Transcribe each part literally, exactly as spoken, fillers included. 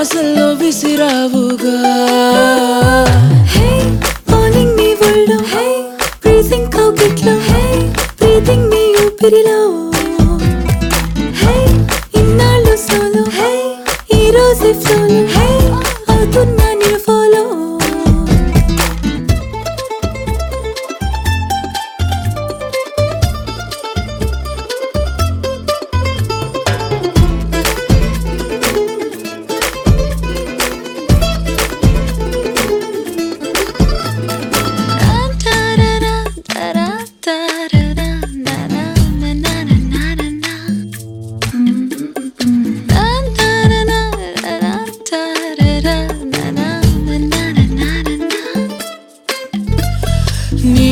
ఆశల్లో విసిరావుగా Hey, falling నీ ఒళ్ళో Hey, breathing కౌగిట్లో Hey, breathing నీ ఊపిరిలో Hey, ఇన్నాళ్ళు solo Hey, ఈ రోజే ఫ్లోలో Hey, అవుతున్నా నేను follow నీ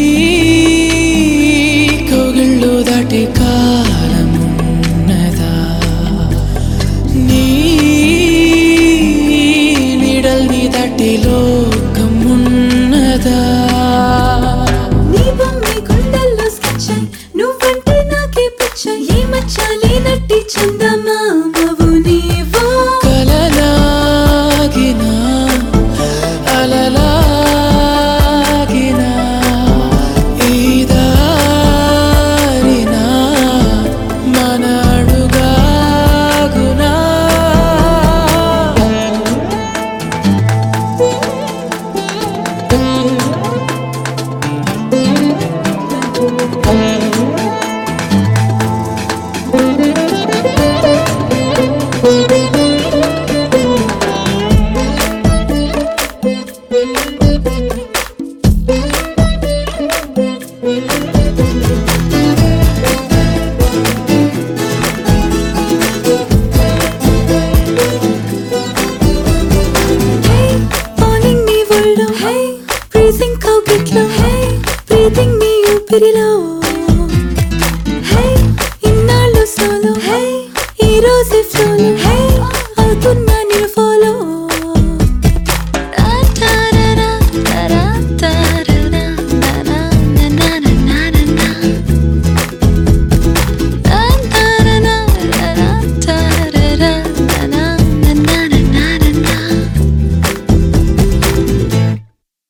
కౌగిళ్ళు దాటి కాలమున్నదా నీ నీడల్ని దాటి లోకమున్నదా నీ బొమ్మే గుండెల్లో స్కెచ్ నువ్వంటే నాకే పిచ్చ ఏ మచ్చాలి నట్టి చందమామవు నీవో కలలాగినా అలలాగినా ఈ దారినా మన అడుగాగునా Hey, falling నీ ఒళ్ళో Hey, breathing కౌగిట్లో Hey, breathing నీ ఊపిరిలో Hey, ఇన్నాళ్ళు solo Hey, ఈ రోజే ఫ్లోలో